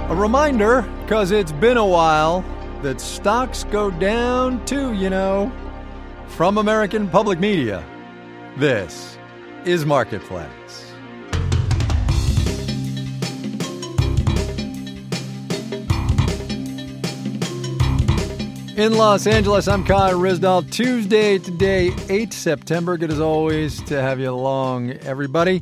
A reminder, because it's been a while, that stocks go down too, you know. From American Public Media, this is Marketplace. In Los Angeles, I'm Kai Ryssdal. Tuesday today, 8 September. Good as always to have you along, everybody.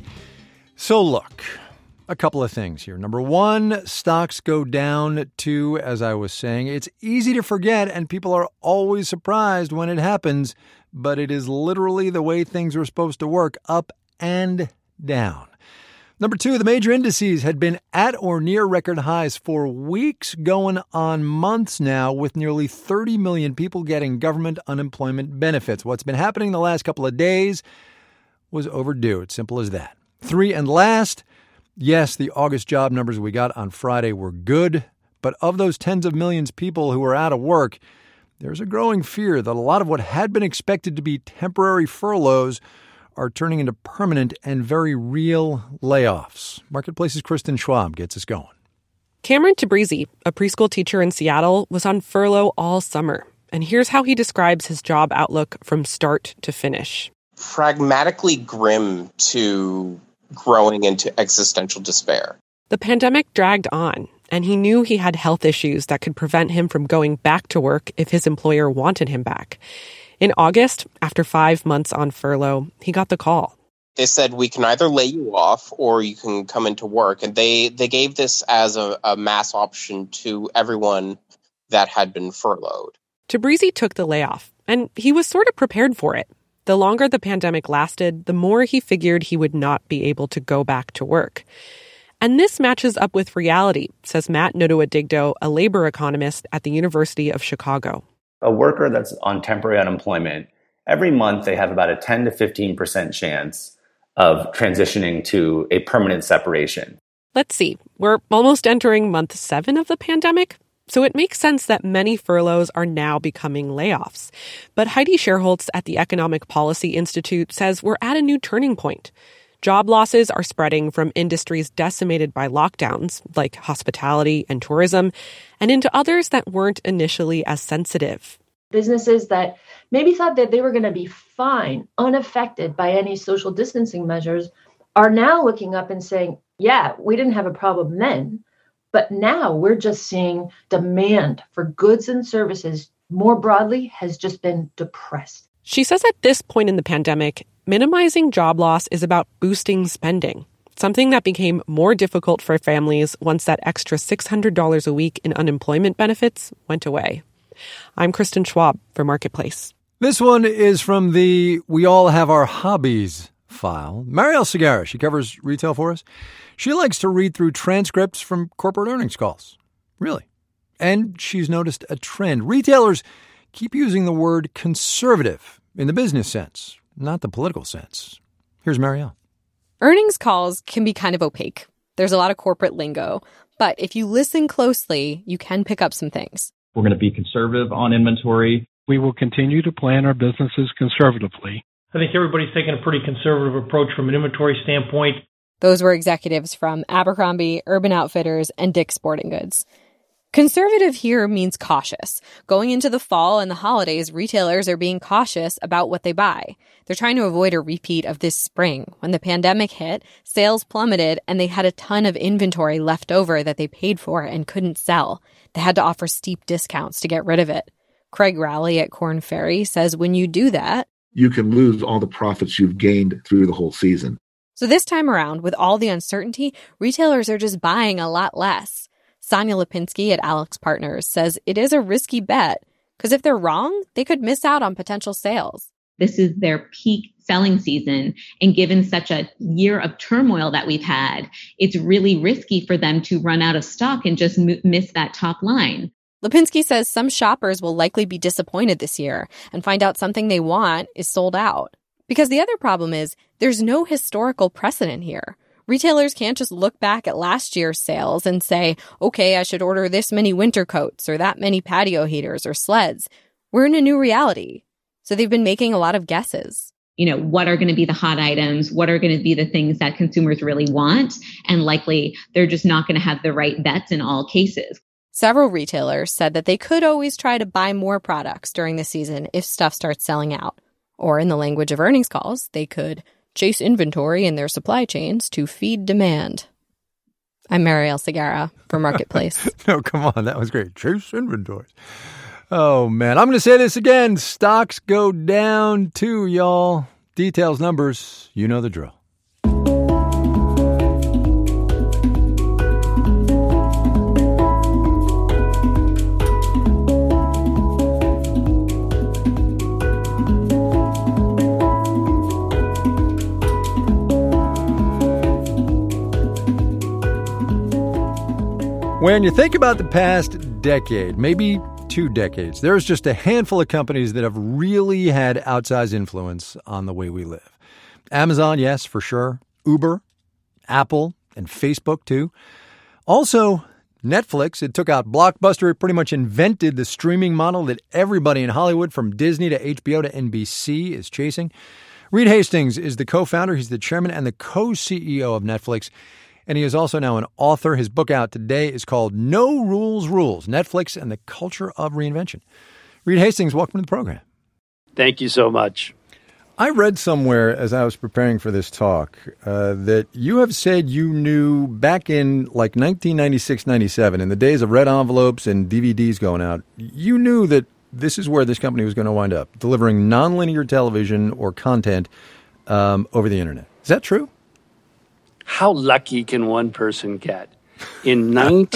So look, a couple of things here. Number one, stocks go down too, as I was saying. It's easy to forget, and people are always surprised when it happens, but it is literally the way things are supposed to work, up and down. Number two, the major indices had been at or near record highs for weeks, going on months now, with nearly 30 million people getting government unemployment benefits. What's been happening the last couple of days was overdue. It's simple as that. Three, and last, yes, the August job numbers we got on Friday were good, but of those tens of millions of people who are out of work, there's a growing fear that a lot of what had been expected to be temporary furloughs are turning into permanent and very real layoffs. Marketplace's Kristen Schwab gets us going. Cameron Tabrizi, a preschool teacher in Seattle, was on furlough all summer. And here's how he describes his job outlook from start to finish. Pragmatically grim to growing into existential despair. The pandemic dragged on, and he knew he had health issues that could prevent him from going back to work if his employer wanted him back. In August, after 5 months on furlough, he got the call. They said, we can either lay you off or you can come into work. And they gave this as a mass option to everyone that had been furloughed. Tabrizi took the layoff, and he was sort of prepared for it. The longer the pandemic lasted, the more he figured he would not be able to go back to work. And this matches up with reality, says Matt Notowa-Digdo, a labor economist at the University of Chicago. A worker that's on temporary unemployment, every month they have about a 10 to 15% chance of transitioning to a permanent separation. Let's see, we're almost entering month 7 of the pandemic, so it makes sense that many furloughs are now becoming layoffs. But Heidi Scherholz at the Economic Policy Institute says we're at a new turning point. Job losses are spreading from industries decimated by lockdowns, like hospitality and tourism, and into others that weren't initially as sensitive. Businesses that maybe thought that they were going to be fine, unaffected by any social distancing measures, are now looking up and saying, yeah, we didn't have a problem then, but now we're just seeing demand for goods and services more broadly has just been depressed. She says at this point in the pandemic, minimizing job loss is about boosting spending, something that became more difficult for families once that extra $600 a week in unemployment benefits went away. I'm Kristen Schwab for Marketplace. This one is from the We All Have Our Hobbies file. Marielle Segarra, she covers retail for us. She likes to read through transcripts from corporate earnings calls. Really. And she's noticed a trend. Retailers keep using the word conservative in the business sense, not the political sense. Here's Marielle. Earnings calls can be kind of opaque. There's a lot of corporate lingo. But if you listen closely, you can pick up some things. We're going to be conservative on inventory. We will continue to plan our businesses conservatively. I think everybody's taking a pretty conservative approach from an inventory standpoint. Those were executives from Abercrombie, Urban Outfitters, and Dick's Sporting Goods. Conservative here means cautious. Going into the fall and the holidays, retailers are being cautious about what they buy. They're trying to avoid a repeat of this spring. When the pandemic hit, sales plummeted and they had a ton of inventory left over that they paid for and couldn't sell. They had to offer steep discounts to get rid of it. Craig Rowley at Korn Ferry says when you do that, you can lose all the profits you've gained through the whole season. So this time around, with all the uncertainty, retailers are just buying a lot less. Sonia Lipinski at Alex Partners says it is a risky bet because if they're wrong, they could miss out on potential sales. This is their peak selling season. And given such a year of turmoil that we've had, it's really risky for them to run out of stock and just miss that top line. Lipinski says some shoppers will likely be disappointed this year and find out something they want is sold out. Because the other problem is there's no historical precedent here. Retailers can't just look back at last year's sales and say, okay, I should order this many winter coats or that many patio heaters or sleds. We're in a new reality. So they've been making a lot of guesses. what are going to be the hot items? What are going to be the things that consumers really want? And likely they're just not going to have the right bets in all cases. Several retailers said that they could always try to buy more products during the season if stuff starts selling out. Or in the language of earnings calls, they could chase inventory in their supply chains to feed demand. I'm Marielle Segarra for Marketplace. No, come on. That was great. Chase inventory. Oh, man. I'm going to say this again. Stocks go down too, y'all. Details, numbers, you know the drill. When you think about the past decade, maybe 2 decades, there's just a handful of companies that have really had outsized influence on the way we live. Amazon, yes, for sure. Uber, Apple, and Facebook, too. Also, Netflix. It took out Blockbuster. It pretty much invented the streaming model that everybody in Hollywood, from Disney to HBO to NBC, is chasing. Reed Hastings is the co-founder. He's the chairman and the co-CEO of Netflix. And he is also now an author. His book out today is called No Rules Rules, Netflix and the Culture of Reinvention. Reed Hastings, welcome to the program. Thank you so much. I read somewhere as I was preparing for this talk that you have said you knew back in like 1996, 97, in the days of red envelopes and DVDs going out, you knew that this is where this company was going to wind up, delivering nonlinear television or content over the internet. Is that true? How lucky can one person get? In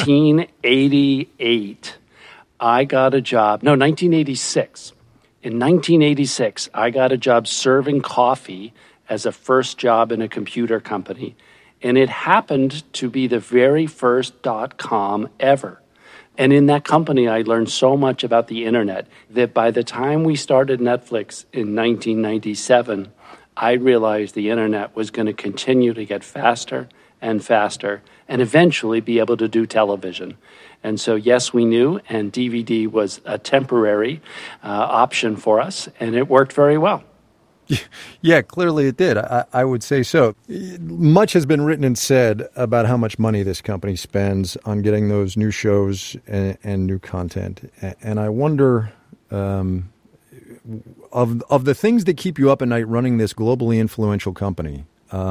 1988, I got a job. No, 1986. In 1986, I got a job serving coffee as a first job in a computer company. And it happened to be the very first .com ever. And in that company, I learned so much about the internet that by the time we started Netflix in 1997, I realized the internet was going to continue to get faster and faster and eventually be able to do television. And so, yes, we knew, and DVD was a temporary option for us, and it worked very well. Yeah, clearly it did. I would say so. Much has been written and said about how much money this company spends on getting those new shows and new content. And I wonder, of the things that keep you up at night running this globally influential company,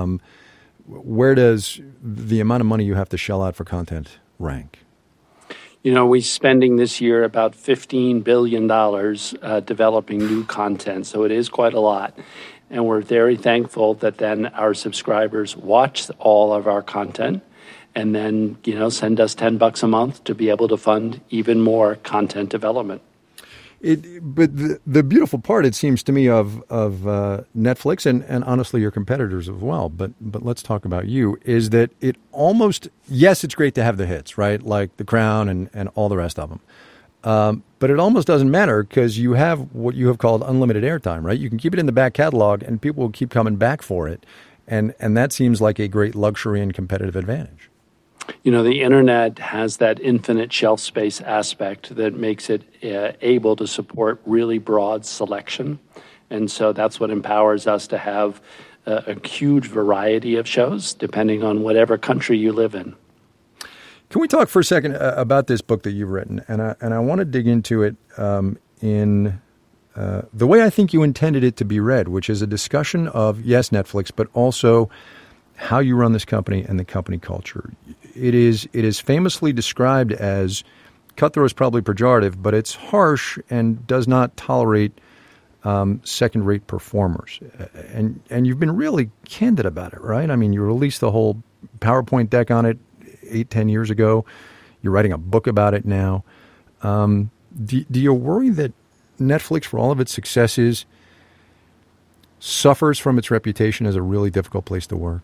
where does the amount of money you have to shell out for content rank? We're spending this year about $15 billion developing new content, so it is quite a lot. And we're very thankful that then our subscribers watch all of our content and then, send us $10 a month to be able to fund even more content development. But the beautiful part, it seems to me, of Netflix and honestly your competitors as well, but let's talk about you, is that it almost, yes, it's great to have the hits, right? Like The Crown and all the rest of them. But it almost doesn't matter because you have what you have called unlimited airtime, right? You can keep it in the back catalog and people will keep coming back for it. And that seems like a great luxury and competitive advantage. The internet has that infinite shelf space aspect that makes it able to support really broad selection. And so that's what empowers us to have a huge variety of shows, depending on whatever country you live in. Can we talk for a second about this book that you've written? And I want to dig into it in the way I think you intended it to be read, which is a discussion of, yes, Netflix, but also how you run this company and the company culture. It is famously described as, cutthroat is probably pejorative, but it's harsh and does not tolerate second-rate performers. And you've been really candid about it, right? I mean, you released the whole PowerPoint deck on it 8-10 years ago. You're writing a book about it now. Do you worry that Netflix, for all of its successes, suffers from its reputation as a really difficult place to work?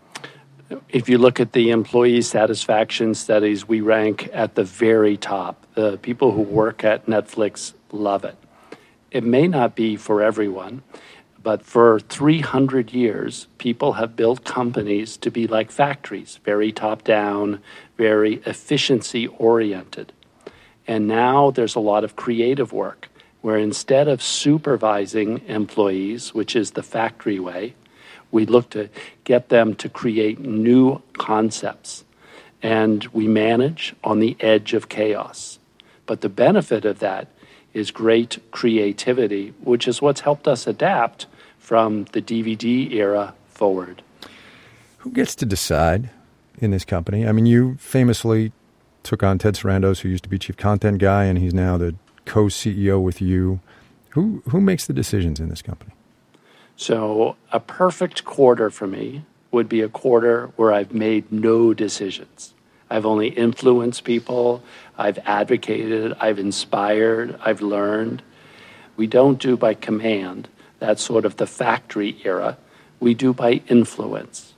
If you look at the employee satisfaction studies, we rank at the very top. The people who work at Netflix love it. It may not be for everyone, but for 300 years, people have built companies to be like factories, very top-down, very efficiency-oriented. And now there's a lot of creative work. where instead of supervising employees, which is the factory way, we look to get them to create new concepts. And we manage on the edge of chaos. But the benefit of that is great creativity, which is what's helped us adapt from the DVD era forward. Who gets to decide in this company? I mean, you famously took on Ted Sarandos, who used to be chief content guy, and he's now the co-CEO with you. Who makes the decisions in this company? So a perfect quarter for me would be a quarter where I've made no decisions. I've only influenced people, I've advocated, I've inspired, I've learned. We don't do by command. That's sort of the factory era. We do by influence.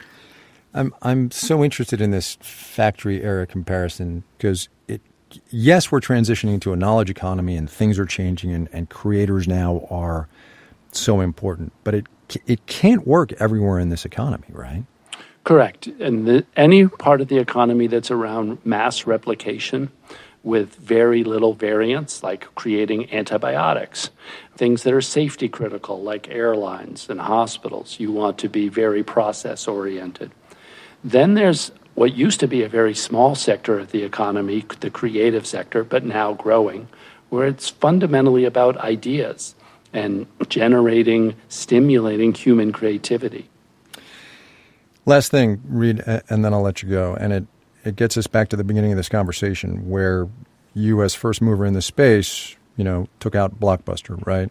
I'm so interested in this factory era comparison because yes, we're transitioning to a knowledge economy and things are changing and creators now are so important, but it can't work everywhere in this economy, right? Correct. And any part of the economy that's around mass replication with very little variance, like creating antibiotics, things that are safety critical, like airlines and hospitals, you want to be very process-oriented. Then there's what used to be a very small sector of the economy, the creative sector, but now growing, where it's fundamentally about ideas and stimulating human creativity. Last thing, Reed, and then I'll let you go. And it gets us back to the beginning of this conversation where you, as first mover in the space, took out Blockbuster, right?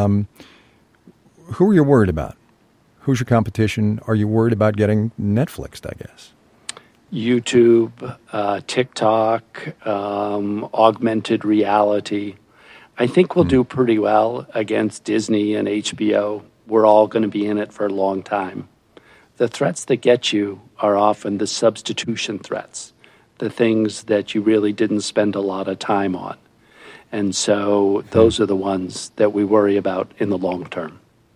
Who are you worried about? Who's your competition? Are you worried about getting Netflixed, I guess? YouTube, TikTok, augmented reality. I think we'll do pretty well against Disney and HBO. We're all going to be in it for a long time. The threats that get you are often the substitution threats, the things that you really didn't spend a lot of time on. And so those are the ones that we worry about in the long term.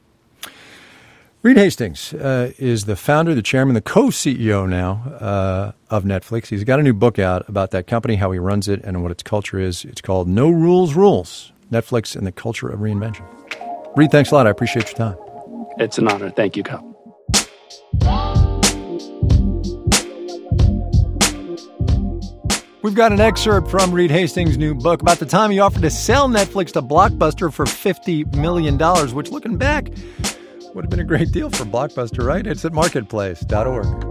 Reed Hastings is the founder, the chairman, the co-CEO now of Netflix. He's got a new book out about that company, how he runs it, and what its culture is. It's called No Rules Rules, Netflix and the Culture of Reinvention. Reed, thanks a lot. I appreciate your time. It's an honor. Thank you, Kyle. We've got an excerpt from Reed Hastings' new book about the time he offered to sell Netflix to Blockbuster for $50 million, which, looking back, would have been a great deal for Blockbuster, right? It's at marketplace.org.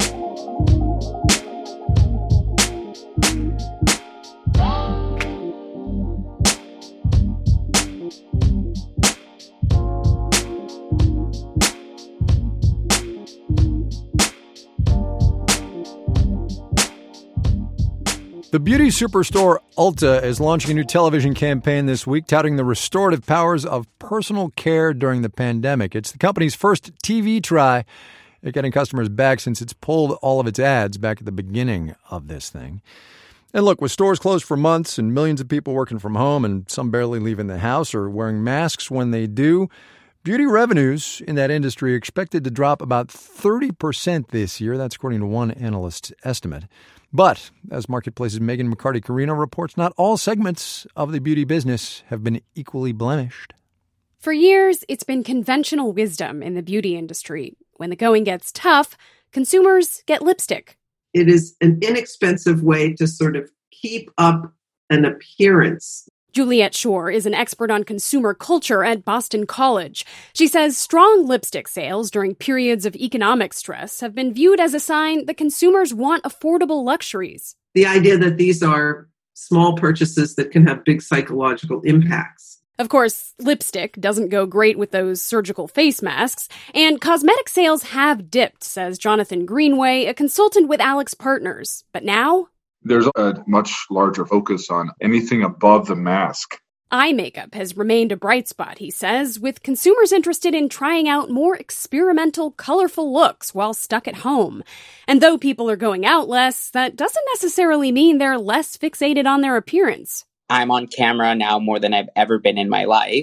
The beauty superstore Ulta is launching a new television campaign this week touting the restorative powers of personal care during the pandemic. It's the company's first TV try at getting customers back since it's pulled all of its ads back at the beginning of this thing. And look, with stores closed for months and millions of people working from home and some barely leaving the house or wearing masks when they do, beauty revenues in that industry are expected to drop about 30% this year. That's according to one analyst's estimate. But, as Marketplace's Megan McCarty-Carino reports, not all segments of the beauty business have been equally blemished. For years, it's been conventional wisdom in the beauty industry. When the going gets tough, consumers get lipstick. It is an inexpensive way to sort of keep up an appearance. Juliette Shore is an expert on consumer culture at Boston College. She says strong lipstick sales during periods of economic stress have been viewed as a sign that consumers want affordable luxuries. The idea that these are small purchases that can have big psychological impacts. Of course, lipstick doesn't go great with those surgical face masks, and cosmetic sales have dipped, says Jonathan Greenway, a consultant with Alex Partners. But now there's a much larger focus on anything above the mask. Eye makeup has remained a bright spot, he says, with consumers interested in trying out more experimental, colorful looks while stuck at home. And though people are going out less, that doesn't necessarily mean they're less fixated on their appearance. I'm on camera now more than I've ever been in my life.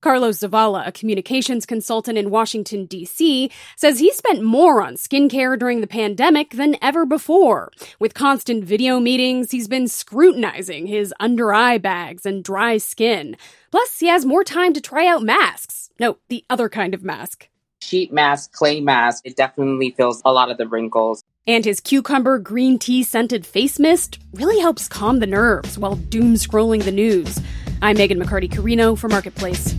Carlos Zavala, a communications consultant in Washington, D.C., says he spent more on skincare during the pandemic than ever before. With constant video meetings, he's been scrutinizing his under-eye bags and dry skin. Plus, he has more time to try out masks. No, the other kind of mask. Sheet mask, clay mask, it definitely fills a lot of the wrinkles. And his cucumber green tea scented face mist really helps calm the nerves while doom scrolling the news. I'm Megan McCarty-Carino for Marketplace.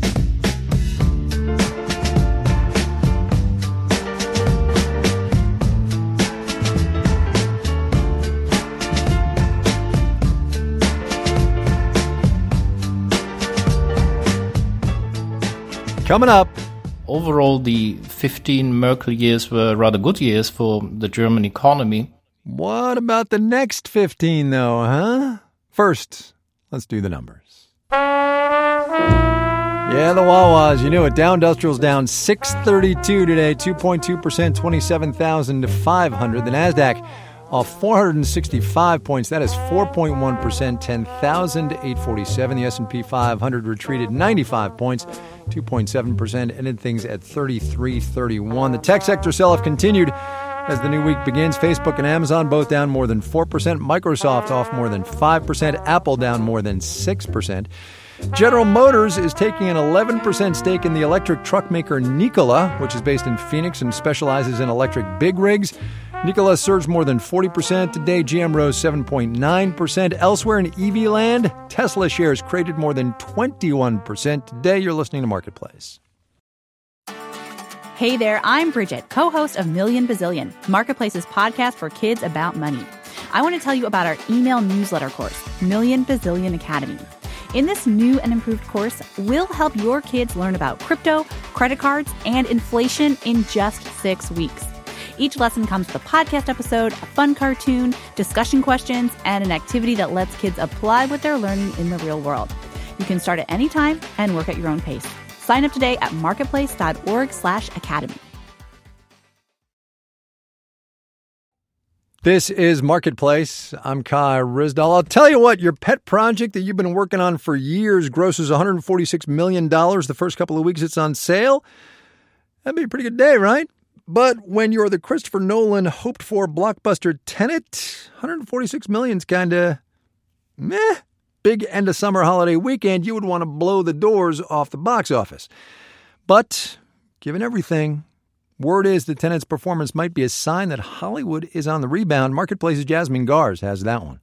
Coming up. Overall, the 15 Merkel years were rather good years for the German economy. What about the next 15, though, huh? First, let's do the numbers. Yeah, the Wawas, you knew it. Dow Industrial's down 632 today, 2.2%, 27,500. The NASDAQ off 465 points. That is 4.1%, 10,847. The S&P 500 retreated 95 points, 2.7%, ended things at 33.31. The tech sector sell-off continued as the new week begins. Facebook and Amazon both down more than 4%. Microsoft off more than 5%. Apple down more than 6%. General Motors is taking an 11% stake in the electric truck maker Nikola, which is based in Phoenix and specializes in electric big rigs. Nikola surged more than 40% today. GM rose 7.9%. Elsewhere in EV land, Tesla shares created more than 21% today. You're listening to Marketplace. Hey there, I'm Bridget, co-host of Million Bazillion, Marketplace's podcast for kids about money. I want to tell you about our email newsletter course, Million Bazillion Academy. In this new and improved course, we'll help your kids learn about crypto, credit cards, and inflation in just 6 weeks. Each lesson comes with a podcast episode, a fun cartoon, discussion questions, and an activity that lets kids apply what they're learning in the real world. You can start at any time and work at your own pace. Sign up today at marketplace.org/academy. This is Marketplace. I'm Kai Ryssdal. I'll tell you what, your pet project that you've been working on for years grosses $146 million the first couple of weeks it's on sale. That'd be a pretty good day, right? But when you're the Christopher Nolan hoped-for blockbuster Tenet, $146 million's kind of meh. Big end-of-summer holiday weekend, you would want to blow the doors off the box office. But given everything, word is that Tenet's performance might be a sign that Hollywood is on the rebound. Marketplace's Jasmine Gars has that one.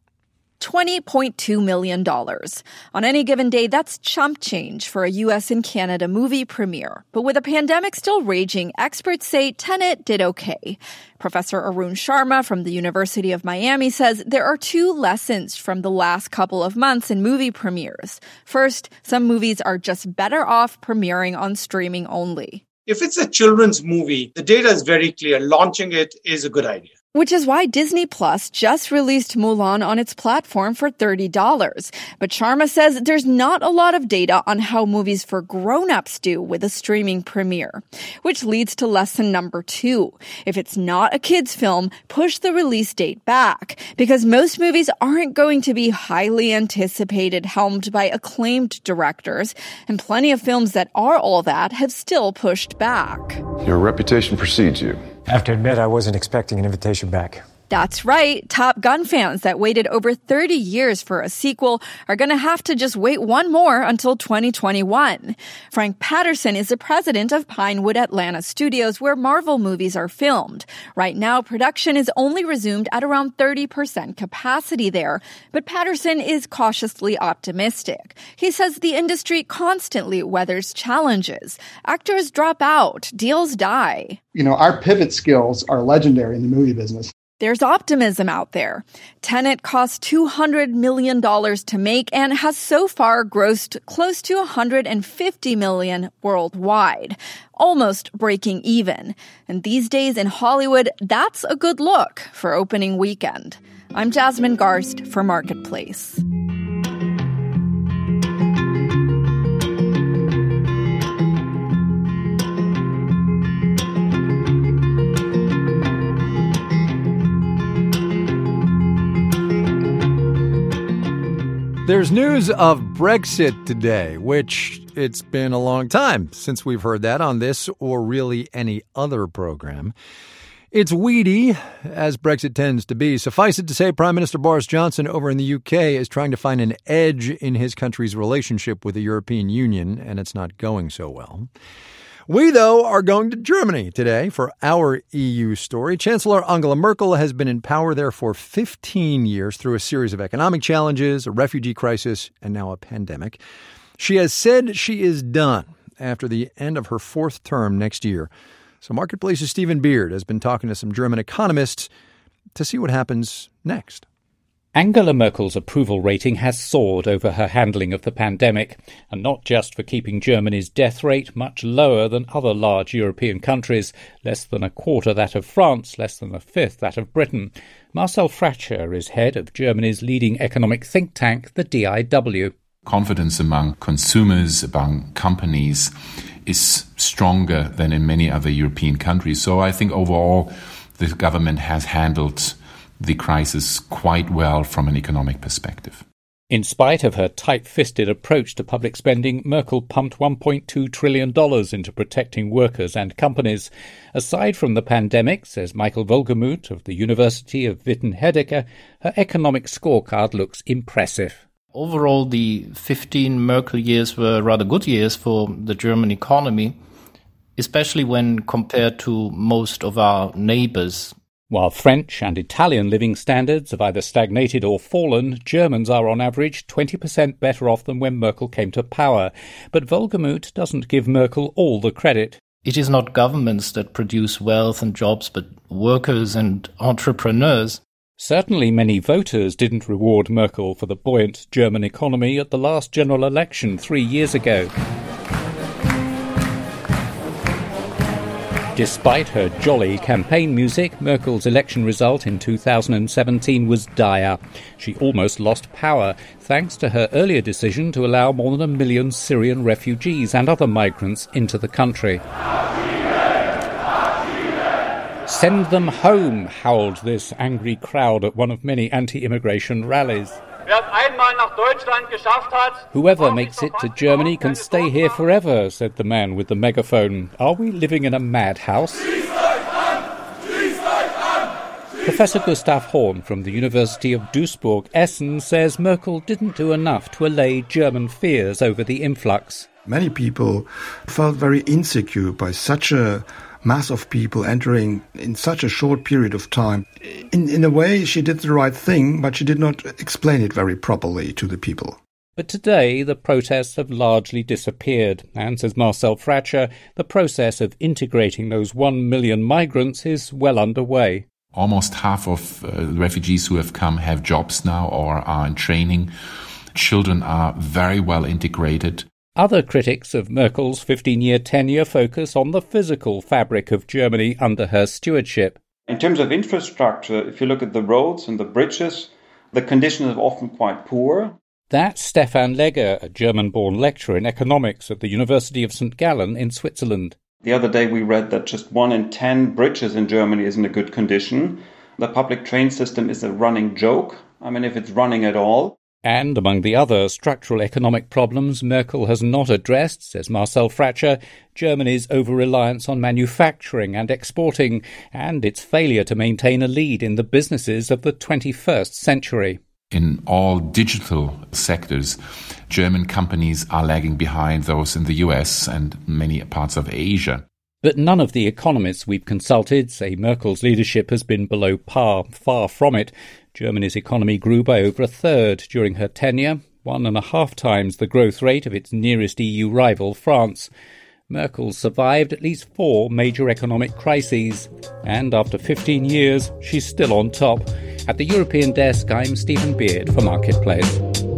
$20.2 million. On any given day, that's chump change for a U.S. and Canada movie premiere. But with a pandemic still raging, experts say Tenet did okay. Professor Arun Sharma from the University of Miami says there are 2 lessons from the last couple of months in movie premieres. First, some movies are just better off premiering on streaming only. If it's a children's movie, the data is very clear. Launching it is a good idea. Which is why Disney Plus just released Mulan on its platform for $30. But Sharma says there's not a lot of data on how movies for grown-ups do with a streaming premiere. Which leads to lesson number 2. If it's not a kids' film, push the release date back. Because most movies aren't going to be highly anticipated, helmed by acclaimed directors. And plenty of films that are all that have still pushed back. Your reputation precedes you. I have to admit, I wasn't expecting an invitation back. That's right. Top Gun fans that waited over 30 years for a sequel are going to have to just wait one more until 2021. Frank Patterson is the president of Pinewood Atlanta Studios, where Marvel movies are filmed. Right now, production is only resumed at around 30% capacity there, but Patterson is cautiously optimistic. He says the industry constantly weathers challenges. Actors drop out, deals die. You know, our pivot skills are legendary in the movie business. There's optimism out there. Tenet cost $200 million to make and has so far grossed close to $150 million worldwide, almost breaking even. And these days in Hollywood, that's a good look for opening weekend. I'm Jasmine Garst for Marketplace. There's news of Brexit today, which it's been a long time since we've heard that on this or really any other program. It's weedy, as Brexit tends to be. Suffice it to say, Prime Minister Boris Johnson over in the UK is trying to find an edge in his country's relationship with the European Union, and it's not going so well. We, though, are going to Germany today for our EU story. Chancellor Angela Merkel has been in power there for 15 years through a series of economic challenges, a refugee crisis, and now a pandemic. She has said she is done after the end of her fourth term next year. So Marketplace's Stephen Beard has been talking to some German economists to see what happens next. Angela Merkel's approval rating has soared over her handling of the pandemic, and not just for keeping Germany's death rate much lower than other large European countries, less than a quarter that of France, less than a fifth that of Britain. Marcel Fratscher is head of Germany's leading economic think tank, the DIW. Confidence among consumers, among companies, is stronger than in many other European countries. So I think overall the government has handled the crisis quite well from an economic perspective. In spite of her tight-fisted approach to public spending, Merkel pumped $1.2 trillion into protecting workers and companies. Aside from the pandemic, says Michael Wohlgemuth of the University of Witten-Herdecke, her economic scorecard looks impressive. Overall, the 15 Merkel years were rather good years for the German economy, especially when compared to most of our neighbors. While French and Italian living standards have either stagnated or fallen, Germans are on average 20% better off than when Merkel came to power. But Wohlgemuth doesn't give Merkel all the credit. It is not governments that produce wealth and jobs, but workers and entrepreneurs. Certainly many voters didn't reward Merkel for the buoyant German economy at the last general election 3 years ago. Despite her jolly campaign music, Merkel's election result in 2017 was dire. She almost lost power, thanks to her earlier decision to allow more than 1 million Syrian refugees and other migrants into the country. Send them home, howled this angry crowd at one of many anti-immigration rallies. Whoever makes it to Germany can stay here forever, said the man with the megaphone. Are we living in a madhouse? Professor Gustav Horn from the University of Duisburg-Essen says Merkel didn't do enough to allay German fears over the influx. Many people felt very insecure by such a mass of people entering in such a short period of time. In a way, she did the right thing, but she did not explain it very properly to the people. But today, the protests have largely disappeared, and, says Marcel Fratscher, the process of integrating those 1 million migrants is well underway. Almost half of the refugees who have come have jobs now or are in training. Children are very well integrated. Other critics of Merkel's 15-year tenure focus on the physical fabric of Germany under her stewardship. In terms of infrastructure, if you look at the roads and the bridges, the conditions are often quite poor. That's Stefan Legger, a German-born lecturer in economics at the University of St. Gallen in Switzerland. The other day we read that just 1 in 10 bridges in Germany is in a good condition. The public train system is a running joke. I mean, if it's running at all. And among the other structural economic problems Merkel has not addressed, says Marcel Fratscher, Germany's over-reliance on manufacturing and exporting, and its failure to maintain a lead in the businesses of the 21st century. In all digital sectors, German companies are lagging behind those in the US and many parts of Asia. But none of the economists we've consulted say Merkel's leadership has been below par. Far from it. Germany's economy grew by over a third during her tenure, 1.5 times the growth rate of its nearest EU rival, France. Merkel survived at least 4 major economic crises, and after 15 years, she's still on top. At the European desk, I'm Stephen Beard for Marketplace.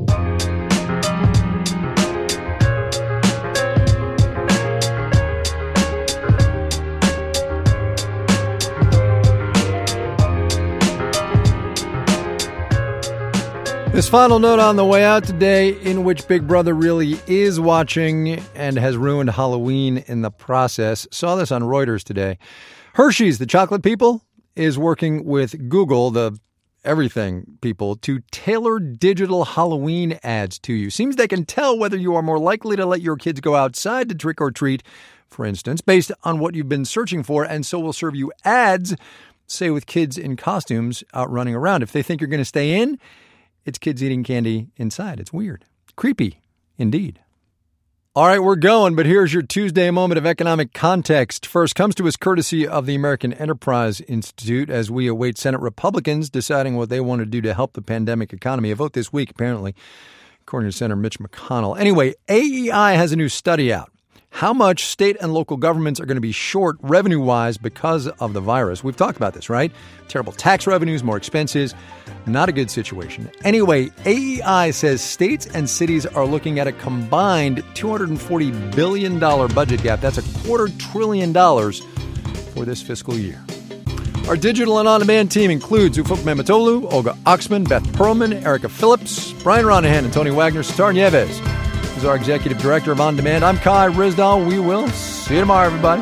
This final note on the way out today, in which Big Brother really is watching and has ruined Halloween in the process. Saw this on Reuters today. Hershey's, the chocolate people, is working with Google, the everything, people, to tailor digital Halloween ads to you. Seems they can tell whether you are more likely to let your kids go outside to trick or treat, for instance, based on what you've been searching for, and so will serve you ads, say with kids in costumes out running around. If they think you're going to stay in, it's kids eating candy inside. It's weird. Creepy, indeed. All right, we're going, but here's your Tuesday moment of economic context. First comes to us courtesy of the American Enterprise Institute as we await Senate Republicans deciding what they want to do to help the pandemic economy. A vote this week, apparently, according to Senator Mitch McConnell. Anyway, AEI has a new study out. How much state and local governments are going to be short revenue-wise because of the virus. We've talked about this, right? Terrible tax revenues, more expenses. Not a good situation. Anyway, AEI says states and cities are looking at a combined $240 billion budget gap. That's $250 billion for this fiscal year. Our digital and on-demand team includes Ufuk Mamatolu, Olga Oxman, Beth Perlman, Erica Phillips, Brian Ronahan, and Tony Wagner. Sitar Nieves is our executive director of On Demand. I'm Kai Ryssdal. We will see you tomorrow, everybody.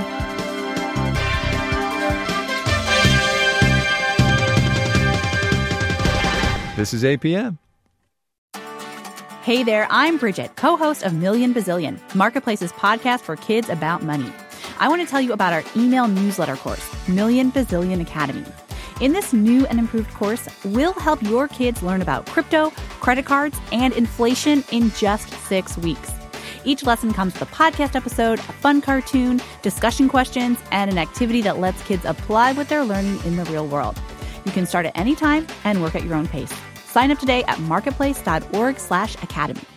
This is APM. Hey there, I'm Bridget, co-host of Million Bazillion, Marketplace's podcast for kids about money. I want to tell you about our email newsletter course, Million Bazillion Academy. In this new and improved course, we'll help your kids learn about crypto, credit cards, and inflation in just 6 weeks. Each lesson comes with a podcast episode, a fun cartoon, discussion questions, and an activity that lets kids apply what they're learning in the real world. You can start at any time and work at your own pace. Sign up today at marketplace.org/academy.